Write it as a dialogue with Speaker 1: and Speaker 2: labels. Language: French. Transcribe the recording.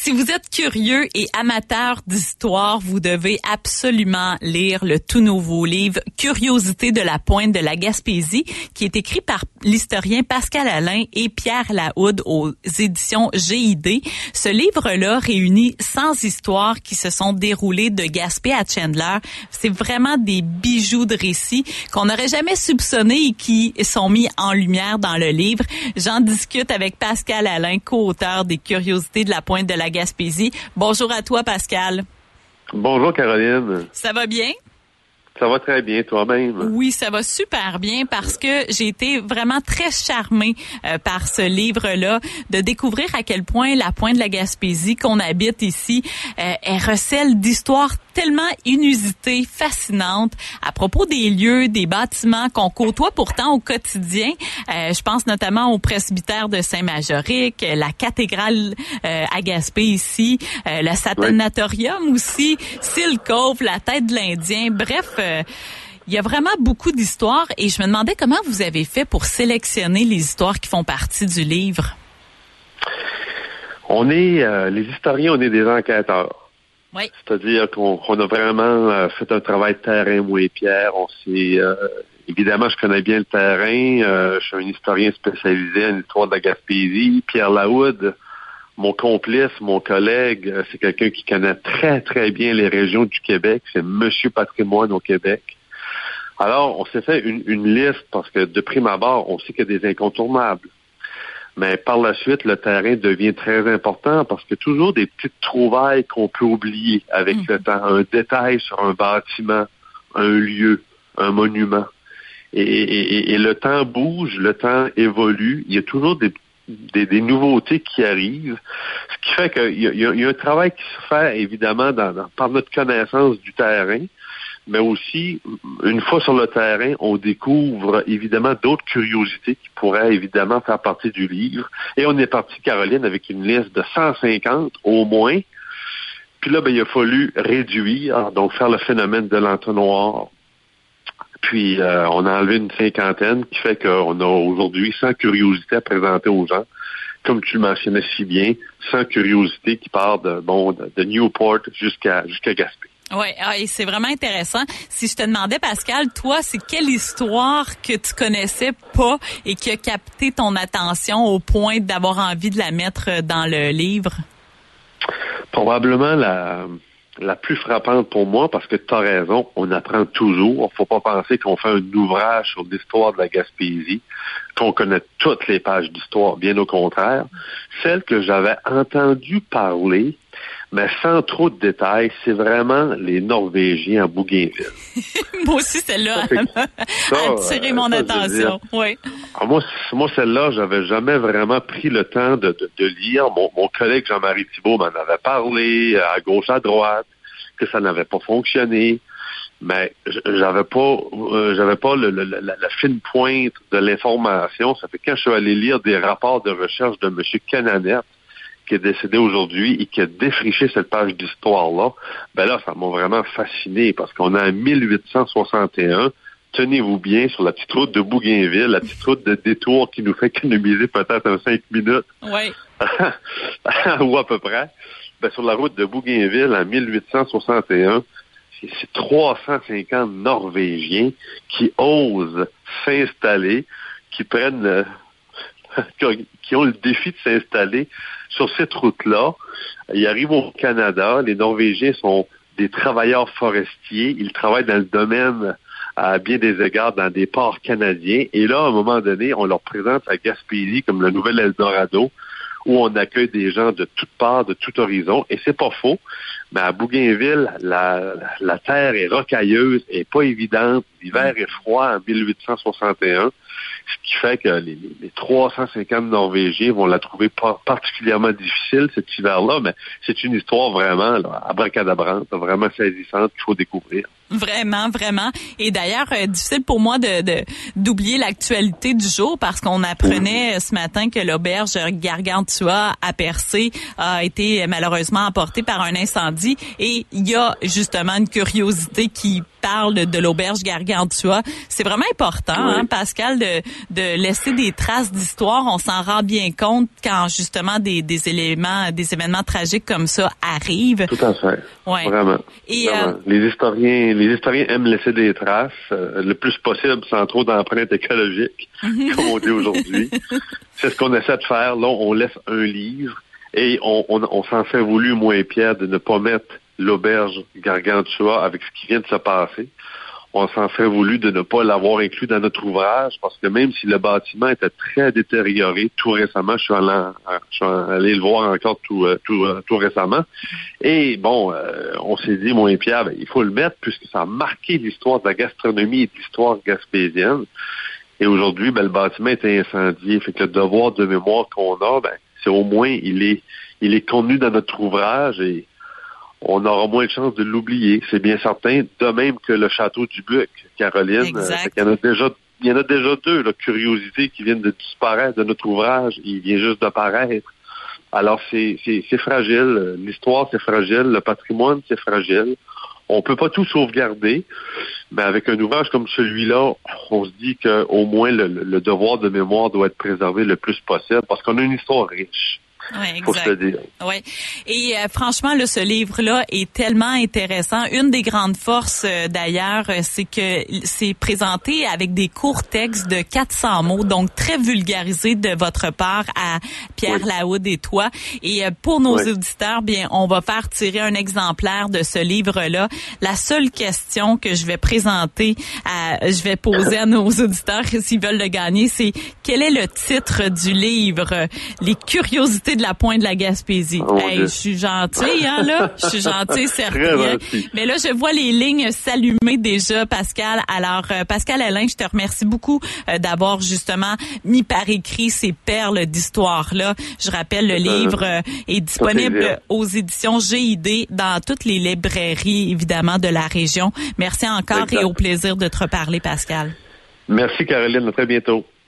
Speaker 1: Si vous êtes curieux et amateur d'histoire, vous devez absolument lire le tout nouveau livre Curiosités de la pointe de la Gaspésie, qui est écrit par l'historien Pascal Allain et Pierre Lahoude aux éditions GID. Ce livre-là réunit 100 histoires qui se sont déroulées de Gaspé à Chandler. C'est vraiment des bijoux de récits qu'on n'aurait jamais soupçonnés et qui sont mis en lumière dans le livre. J'en discute avec Pascal Allain, co-auteur des Curiosités de la pointe de la Gaspésie. Bonjour à toi, Pascal.
Speaker 2: Bonjour, Caroline.
Speaker 1: Ça va bien?
Speaker 2: Ça va très bien, toi-même?
Speaker 1: Oui, ça va super bien parce que j'ai été vraiment très charmée par ce livre-là, de découvrir à quel point la pointe de la Gaspésie qu'on habite ici, elle recèle d'histoires tellement inusitées, fascinantes, à propos des lieux, des bâtiments qu'on côtoie pourtant au quotidien. Je pense notamment au presbytère de Saint-Majoric, la cathédrale à Gaspé ici, le Satanatorium aussi, Seal Cove, la tête de l'Indien, bref... il y a vraiment beaucoup d'histoires et je me demandais comment vous avez fait pour sélectionner les histoires qui font partie du livre.
Speaker 2: On est, les historiens, on est des enquêteurs.
Speaker 1: Oui.
Speaker 2: C'est-à-dire qu'on a vraiment fait un travail de terrain, moi et Pierre. On s'est, évidemment, je connais bien le terrain. Je suis un historien spécialisé en histoire de la Gaspésie. Pierre Lahoude, mon complice, mon collègue, c'est quelqu'un qui connaît très, très bien les régions du Québec. C'est Monsieur Patrimoine au Québec. Alors, on s'est fait une liste parce que de prime abord, on sait qu'il y a des incontournables. Mais par la suite, le terrain devient très important parce que toujours des petites trouvailles qu'on peut oublier avec le temps. Un détail sur un bâtiment, un lieu, un monument. Et le temps bouge, le temps évolue. Il y a toujours des nouveautés qui arrivent, ce qui fait qu'il y a un travail qui se fait évidemment par notre connaissance du terrain, mais aussi, une fois sur le terrain, on découvre évidemment d'autres curiosités qui pourraient évidemment faire partie du livre. Et on est parti, Caroline, avec une liste de 150 au moins. Puis là, il a fallu réduire, donc faire le phénomène de l'entonnoir. Puis, on a enlevé une cinquantaine, qui fait qu'on a aujourd'hui 100 curiosités à présenter aux gens. Comme tu le mentionnais si bien, 100 curiosités qui partent de Newport jusqu'à Gaspé.
Speaker 1: Oui, et c'est vraiment intéressant. Si je te demandais, Pascal, toi, c'est quelle histoire que tu connaissais pas et qui a capté ton attention au point d'avoir envie de la mettre dans le livre?
Speaker 2: Probablement la plus frappante pour moi, parce que tu as raison, on apprend toujours. Faut pas penser qu'on fait un ouvrage sur l'histoire de la Gaspésie, qu'on connaît toutes les pages d'histoire, bien au contraire. Celle que j'avais entendu parler, mais sans trop de détails, c'est vraiment les Norvégiens à Bougainville.
Speaker 1: Moi aussi, celle-là a attiré mon attention. Oui.
Speaker 2: Alors moi, celle-là, j'avais jamais vraiment pris le temps de lire. Mon collègue Jean-Marie Thibault m'en avait parlé à gauche, à droite, que ça n'avait pas fonctionné. Mais j'avais pas la fine pointe de l'information. Ça fait que quand je suis allé lire des rapports de recherche de M. Cananet, qui est décédé aujourd'hui et qui a défriché cette page d'histoire-là, là, ça m'a vraiment fasciné parce qu'on a en 1861, tenez-vous bien, sur la petite route de Bougainville, la petite route de détour qui nous fait économiser peut-être 5 minutes.
Speaker 1: Oui.
Speaker 2: Ou à peu près. Sur la route de Bougainville, en 1861, c'est 350 Norvégiens qui osent s'installer, qui prennent qui ont le défi de s'installer sur cette route-là. Ils arrivent au Canada. Les Norvégiens sont des travailleurs forestiers. Ils travaillent dans le domaine, à bien des égards, dans des ports canadiens. Et là, à un moment donné, on leur présente la Gaspésie comme le nouvel Eldorado, où on accueille des gens de toutes parts, de tout horizon. Et c'est pas faux. Mais à Bougainville, la terre est rocailleuse et pas évidente. L'hiver est froid en 1861. Ce qui fait que les 350 Norvégiens vont la trouver particulièrement difficile cet hiver-là, mais c'est une histoire vraiment abracadabrante, vraiment saisissante qu'il faut découvrir.
Speaker 1: Vraiment, vraiment. Et d'ailleurs, difficile pour moi d'oublier l'actualité du jour parce qu'on apprenait ce matin que l'auberge Gargantua à Percé a été malheureusement emportée par un incendie. Et il y a justement une curiosité qui parle de l'auberge Gargantua. C'est vraiment important, hein, Pascal, de laisser des traces d'histoire. On s'en rend bien compte quand justement des événements tragiques comme ça arrivent.
Speaker 2: Tout à fait.
Speaker 1: Ouais.
Speaker 2: Vraiment.
Speaker 1: Et
Speaker 2: vraiment. Les historiens aiment laisser des traces, le plus possible sans trop d'empreintes écologiques, comme on dit aujourd'hui. C'est ce qu'on essaie de faire. Là, on laisse un livre et on s'en fait voulu, moi et Pierre, de ne pas mettre l'auberge Gargantua avec ce qui vient de se passer. On s'en fait voulu de ne pas l'avoir inclus dans notre ouvrage parce que même si le bâtiment était très détérioré tout récemment, je suis allé le voir encore tout récemment. Et bon, on s'est dit, moi et Pierre, il faut le mettre puisque ça a marqué l'histoire de la gastronomie et de l'histoire gaspésienne. Et aujourd'hui, le bâtiment est incendié. Fait que le devoir de mémoire qu'on a, c'est au moins il est contenu dans notre ouvrage et on aura moins de chances de l'oublier, c'est bien certain. De même que le château du Buc, Caroline. Il y en a déjà deux, curiosités qui viennent de disparaître de notre ouvrage. Il vient juste d'apparaître. Alors, c'est fragile. L'histoire, c'est fragile. Le patrimoine, c'est fragile. On peut pas tout sauvegarder. Mais avec un ouvrage comme celui-là, on se dit qu'au moins le devoir de mémoire doit être préservé le plus possible parce qu'on a une histoire riche.
Speaker 1: Oui, exact. Ouais. Et franchement, là, ce livre-là est tellement intéressant. Une des grandes forces, d'ailleurs, c'est que c'est présenté avec des courts textes de 400 mots, donc très vulgarisé de votre part à Pierre Laoud et toi. Et pour nos auditeurs, bien, on va faire tirer un exemplaire de ce livre-là. La seule question que je vais je vais poser à nos auditeurs s'ils veulent le gagner, c'est quel est le titre du livre? Les curiosités de la pointe de la Gaspésie. Je suis gentille, hein, là? Je suis gentille, certain. Mais là, je vois les lignes s'allumer déjà, Pascal. Alors, Pascal Allain, je te remercie beaucoup d'avoir justement mis par écrit ces perles d'histoire-là. Je rappelle, le livre est disponible aux éditions GID dans toutes les librairies, évidemment, de la région. Merci encore et au plaisir de te reparler, Pascal.
Speaker 2: Merci, Caroline. À très bientôt.